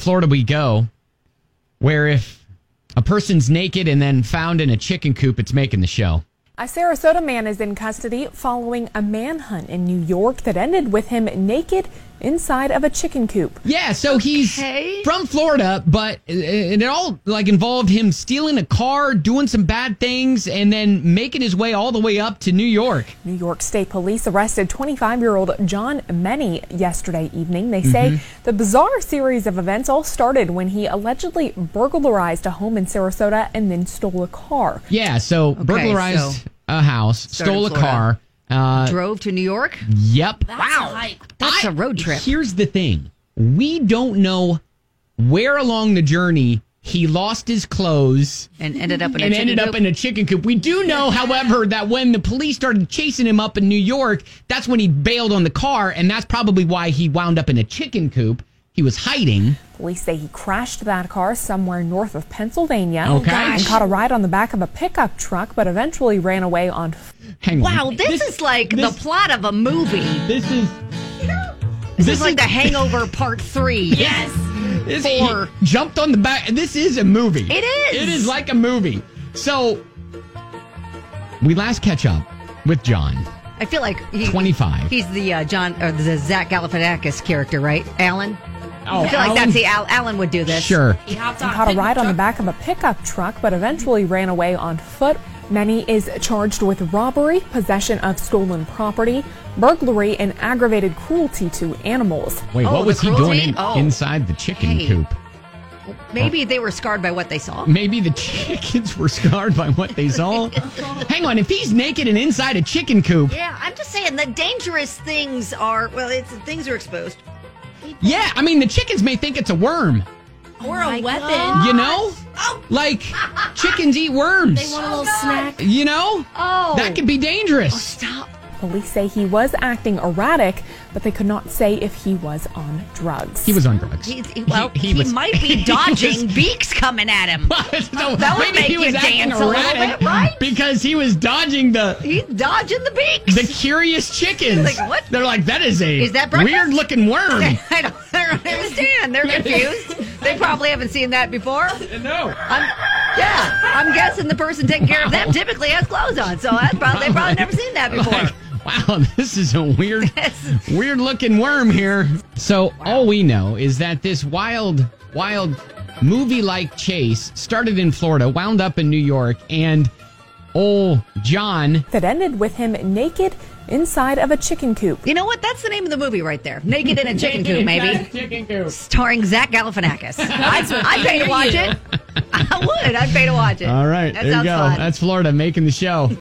Florida we go, where if a person's naked and then found in a chicken coop, it's making the show. A Sarasota man is in custody following a manhunt in New York that ended with him naked inside of a chicken coop. Yeah, so he's from Florida, but it all involved him stealing a car, doing some bad things, and then making his way all the way up to New York. New York State Police arrested 25-year-old John Meny yesterday evening. They say the bizarre series of events all started when he allegedly burglarized a home in Sarasota and then stole a car. Yeah, so burglarized a house, stole a car. Drove to New York? Yep. That's a road trip. Here's the thing. We don't know where along the journey he lost his clothes and ended up in a chicken coop. We do know, however, that when the police started chasing him up in New York, that's when he bailed on the car, and that's probably why he wound up in a chicken coop. He was hiding. Police say he crashed that car somewhere north of Pennsylvania and caught a ride on the back of a pickup truck, but eventually ran away on. Hang on. Wow, this is like the plot of a movie. This is like The Hangover Part 3. Yes. He jumped on the back. This is a movie. It is. It is like a movie. So we last catch up with John. I feel like 25. He's the the Zach Galifianakis character, right? Alan. Oh, I feel like that's Alan would do this. Sure. He caught a ride on the back of a pickup truck, but eventually ran away on foot. Meny is charged with robbery, possession of stolen property, burglary, and aggravated cruelty to animals. Wait, what was he doing inside the chicken coop? Maybe they were scarred by what they saw. Maybe the chickens were scarred by what they saw. Hang on, if he's naked and inside a chicken coop. Yeah, I'm just saying the dangerous things are, things are exposed. Yeah, I mean, the chickens may think it's a worm. Or a weapon. God. You know? Like, chickens eat worms. They want a little snack. You know? Oh. That could be dangerous. Oh, stop. Police say he was acting erratic, but they could not say if he was on drugs. He was on drugs. He might be dodging beaks coming at him. So that would maybe make he was you acting dance a little erratic bit, right? because he was dodging He's dodging the beaks. the curious chickens. Like, what? They're like, that is that breakfast? weird-looking worm. I don't understand. They're confused. They probably haven't seen that before. No. I'm guessing the person taking care of them typically has clothes on, so they probably never seen that before. Like, wow, this is a weird-looking worm here. So all we know is that this wild movie-like chase started in Florida, wound up in New York, and old John... That ended with him naked inside of a chicken coop. You know what? That's the name of the movie right there. Naked in a Chicken Coop, maybe. Chicken coop. Starring Zach Galifianakis. I'd pay to watch it. I would. I'd pay to watch it. All right, That there you sounds go. fun. That's Florida making the show.